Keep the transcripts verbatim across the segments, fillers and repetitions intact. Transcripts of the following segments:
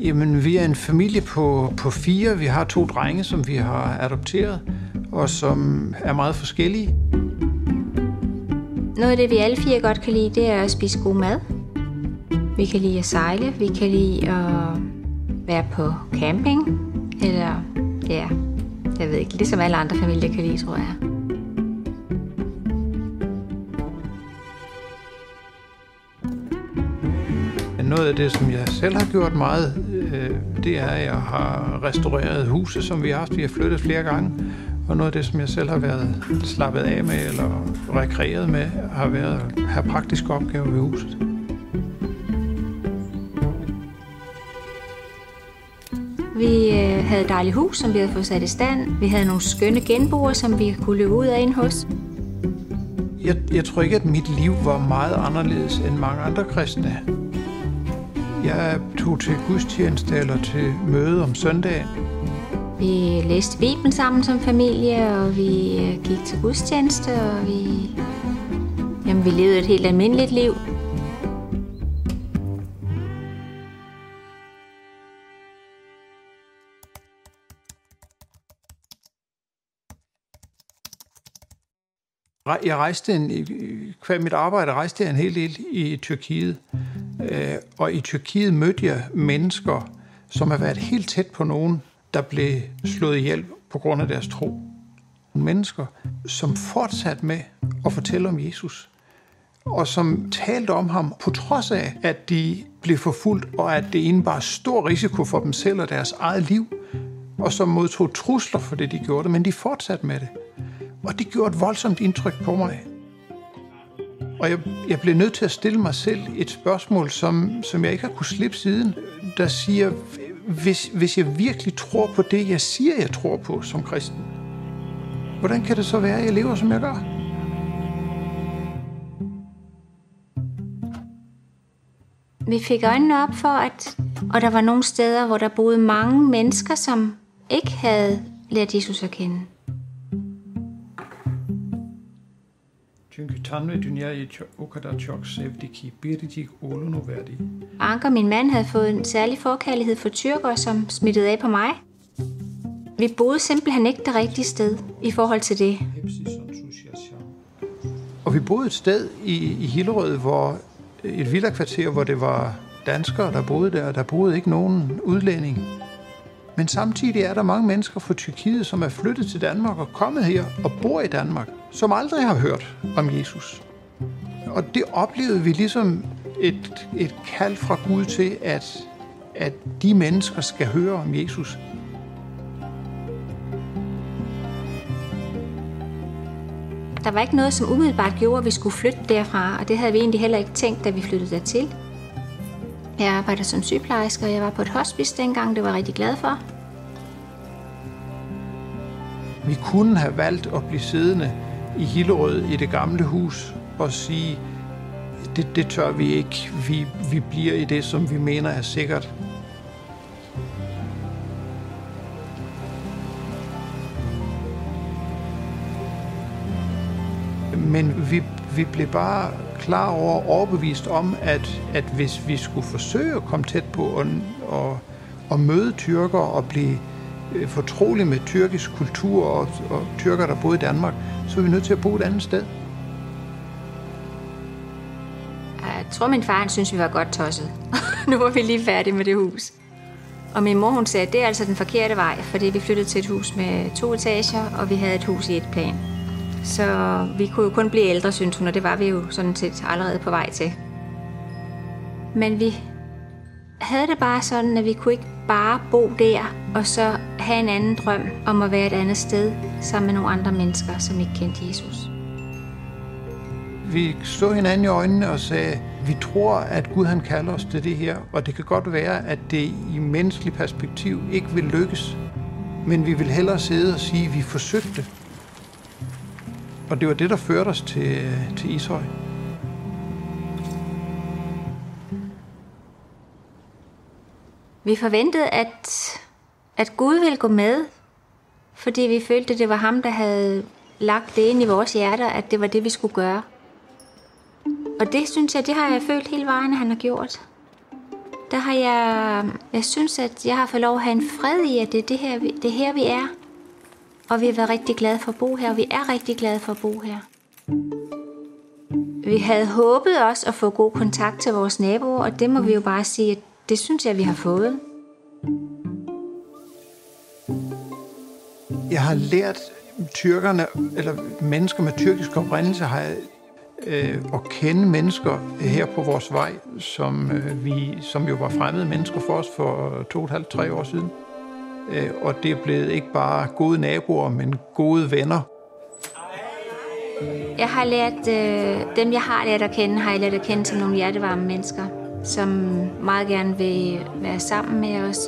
Jamen, vi er en familie på, på fire. Vi har to drenge, som vi har adopteret, og som er meget forskellige. Noget af det, vi alle fire godt kan lide, det er at spise god mad. Vi kan lide at sejle, vi kan lide at være på camping, eller ja, jeg ved ikke, det som alle andre familier kan lide, tror jeg. Noget af det, som jeg selv har gjort meget, det er, at jeg har restaureret huse, som vi har haft. Vi har flyttet flere gange. Og noget af det, som jeg selv har været slappet af med eller rekreeret med, har været at have praktiske opgaver ved huset. Vi havde et dejligt hus, som vi havde fået sat i stand. Vi havde nogle skønne genboer, som vi kunne løbe ud af ind hos. Jeg, jeg tror ikke, at mit liv var meget anderledes end mange andre kristne. Jeg tog til gudstjeneste eller til møde om søndagen. Vi læste Bibelen sammen som familie, og vi gik til gudstjeneste, og vi, jamen, vi levede et helt almindeligt liv. Jeg rejste en, hver mit arbejde rejste jeg en hel del i Tyrkiet, og i Tyrkiet mødte jeg mennesker, som har været helt tæt på nogen, der blev slået ihjel på grund af deres tro. Mennesker, som fortsatte med at fortælle om Jesus, og som talte om ham på trods af, at de blev forfulgt, og at det indebar stor risiko for dem selv og deres eget liv, og som modtog trusler for det, de gjorde, men de fortsatte med det. Og det gjorde et voldsomt indtryk på mig. Og jeg, jeg blev nødt til at stille mig selv et spørgsmål, som, som jeg ikke har kunnet slippe siden, der siger, hvis, hvis jeg virkelig tror på det, jeg siger, jeg tror på som kristen, hvordan kan det så være, at jeg lever, som jeg gør? Vi fik øjnene op for, at og der var nogle steder, hvor der boede mange mennesker, som ikke havde lært Jesus at kende. Anker, min mand, havde fået en særlig forkærlighed for tyrkere, som smittede af på mig. Vi boede simpelthen ikke det rigtige sted i forhold til det. Og vi boede et sted i, i Hillerød, hvor et villakvarter, hvor det var danskere, der boede der. Der boede ikke nogen udlænding. Men samtidig er der mange mennesker fra Tyrkiet, som er flyttet til Danmark og kommet her og bor i Danmark, som aldrig har hørt om Jesus. Og det oplevede vi ligesom et, et kald fra Gud til, at, at de mennesker skal høre om Jesus. Der var ikke noget, som umiddelbart gjorde, at vi skulle flytte derfra, og det havde vi egentlig heller ikke tænkt, da vi flyttede dertil. Jeg arbejder som sygeplejerske, og jeg var på et hospice dengang, det var jeg rigtig glad for. Vi kunne have valgt at blive siddende i Hillerød i det gamle hus og sige, det, det tør vi ikke, vi, vi bliver i det, som vi mener er sikkert. Men vi, vi blev bare klar over og overbevist om, at, at hvis vi skulle forsøge at komme tæt på og, og, og møde tyrker og blive fortrolige med tyrkisk kultur og, og tyrker, der boede i Danmark, så er vi nødt til at bo et andet sted. Jeg tror, min far han synes, vi var godt tosset. Nu var vi lige færdige med det hus. Og min mor hun sagde, at det er altså den forkerte vej, fordi vi flyttede til et hus med to etager, og vi havde et hus i et plan. Så vi kunne jo kun blive ældre, synes hun, og det var vi jo sådan set allerede på vej til. Men vi havde det bare sådan, at vi kunne ikke bare bo der, og så have en anden drøm om at være et andet sted, sammen med nogle andre mennesker, som ikke kendte Jesus. Vi så hinanden i øjnene og sagde, vi tror, at Gud han kalder os til det her, og det kan godt være, at det i menneskeligt perspektiv ikke vil lykkes, men vi vil hellere sidde og sige, at vi forsøgte. Og det var det, der førte os til, til Ishøj. Vi forventede, at, at Gud ville gå med, fordi vi følte, at det var ham, der havde lagt det ind i vores hjerter, at det var det, vi skulle gøre. Og det synes jeg, det har jeg følt hele vejen, at han har gjort. der har jeg, jeg synes, at jeg har fået lov at have en fred i, at det er det her, det er her, vi er. Og vi har været rigtig glade for at bo her, og vi er rigtig glade for at bo her. Vi havde håbet også at få god kontakt til vores naboer, og det må vi jo bare sige, at det synes jeg, vi har fået. Jeg har lært tyrkerne, eller mennesker med tyrkisk oprindelse, har jeg, øh, at kende mennesker her på vores vej, som, øh, vi, som jo var fremmede mennesker for os for to og et halvt, tre år siden. Øh, og det er blevet ikke bare gode naboer, men gode venner. Jeg har lært, øh, dem jeg har lært at kende, har jeg lært at kende som nogle hjertevarme mennesker, som meget gerne vil være sammen med os.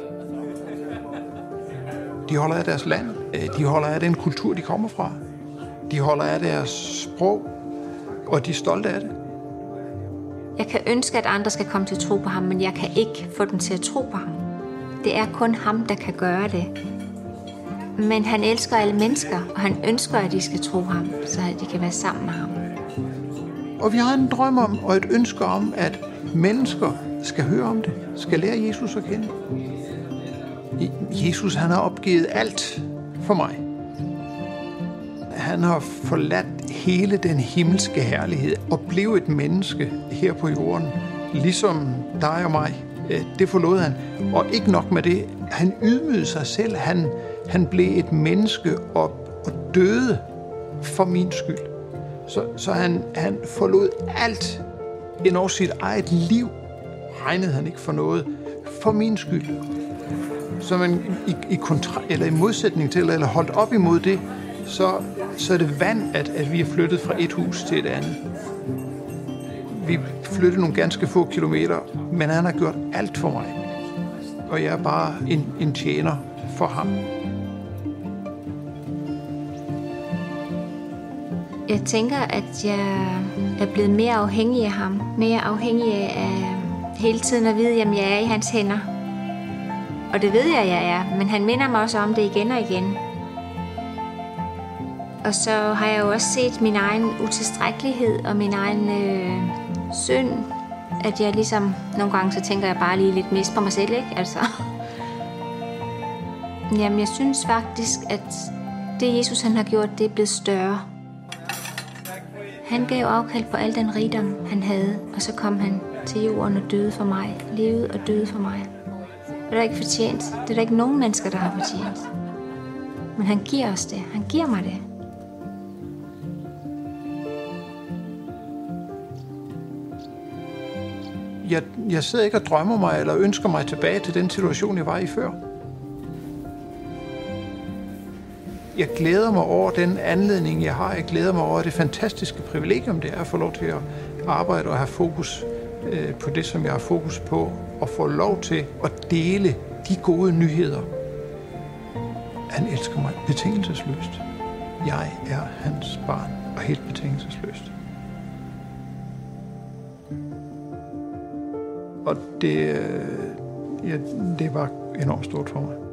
De holder af deres land. De holder af den kultur, de kommer fra. De holder af deres sprog, og de er stolte af det. Jeg kan ønske, at andre skal komme til at tro på ham, men jeg kan ikke få dem til at tro på ham. Det er kun ham, der kan gøre det. Men han elsker alle mennesker, og han ønsker, at de skal tro ham, så de kan være sammen med ham. Og vi har en drøm om, og et ønske om, at mennesker skal høre om det, skal lære Jesus at kende. Jesus, han har opgivet alt for mig. Han har forladt hele den himmelske herlighed og blev et menneske her på jorden, ligesom dig og mig. Det forlod han. Og ikke nok med det, han ydmygede sig selv. Han, han blev et menneske og, og døde for min skyld. Så, så han, han forlod alt, endnu sit eget liv, regnede han ikke for noget, for min skyld. Så man i, i, kontra- eller i modsætning til, eller holdt op imod det, så, så er det vand, at, at vi er flyttet fra et hus til et andet. Vi flyttede nogle ganske få kilometer, men han har gjort alt for mig. Og jeg er bare en, en tjener for ham. Jeg tænker, at jeg er blevet mere afhængig af ham. Mere afhængig af hele tiden at vide, at jeg er i hans hænder. Og det ved jeg, jeg er, men han minder mig også om det igen og igen. Og så har jeg jo også set min egen utilstrækkelighed og min egen øh, synd, at jeg ligesom, nogle gange så tænker jeg bare lige lidt mest på mig selv, ikke? Altså. Jamen, jeg synes faktisk, at det Jesus han har gjort, det er blevet større. Han gav afkald på al den rigdom, han havde, og så kom han til jorden og døde for mig, levede og døde for mig. Det er der ikke fortjent. Det er der ikke nogen mennesker, der har fortjent. Men han giver os det. Han giver mig det. Jeg, jeg sidder ikke og drømmer mig, eller ønsker mig tilbage til den situation, jeg var i før. Jeg glæder mig over den anledning, jeg har. Jeg glæder mig over det fantastiske privilegium, det er at få lov til at arbejde og have fokus øh, på det, som jeg har fokus på, og få lov til at dele de gode nyheder. Han elsker mig betingelsesløst. Jeg er hans barn, og helt betingelsesløst. Og det, ja, det var enormt stort for mig.